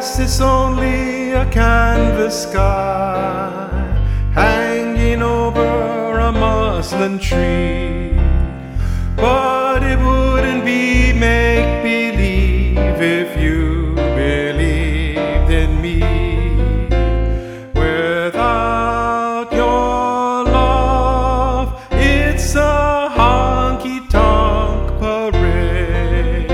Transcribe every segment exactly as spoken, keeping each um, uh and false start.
guess it's only a canvas sky hanging over a muslin tree. But it wouldn't be make-believe if you believed in me. Without your love, it's a honky-tonk parade.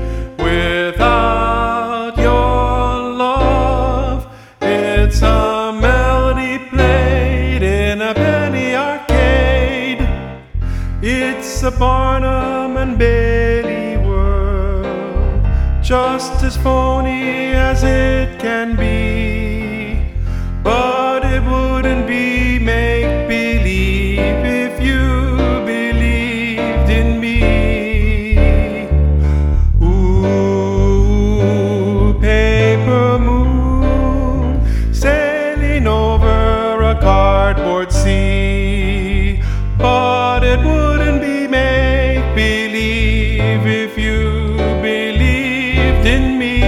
Without your love, it's a melody played in a penny arcade. It's a Barnum and Bailey world, just as phony as it can be. But it wouldn't be make-believe if you believed in me. Ooh, paper moon, sailing over a cardboard sea. But it wouldn't be make-believe if you believed in me.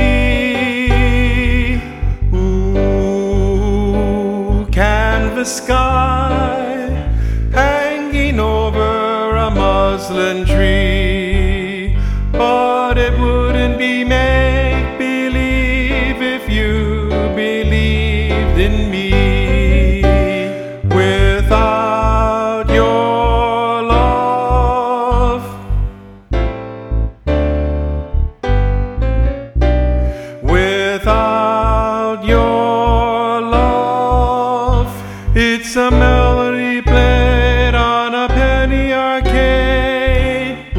Ooh, canvas sky hanging over a muslin tree. But it wouldn't be make-believe if you believed in me. Without your love, without your love, it's a melody played on a penny arcade.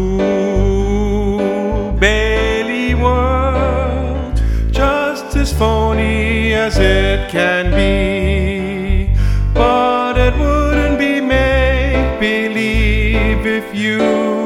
Ooh, Bailey world, just as phony as it can be. But it wouldn't be make-believe if you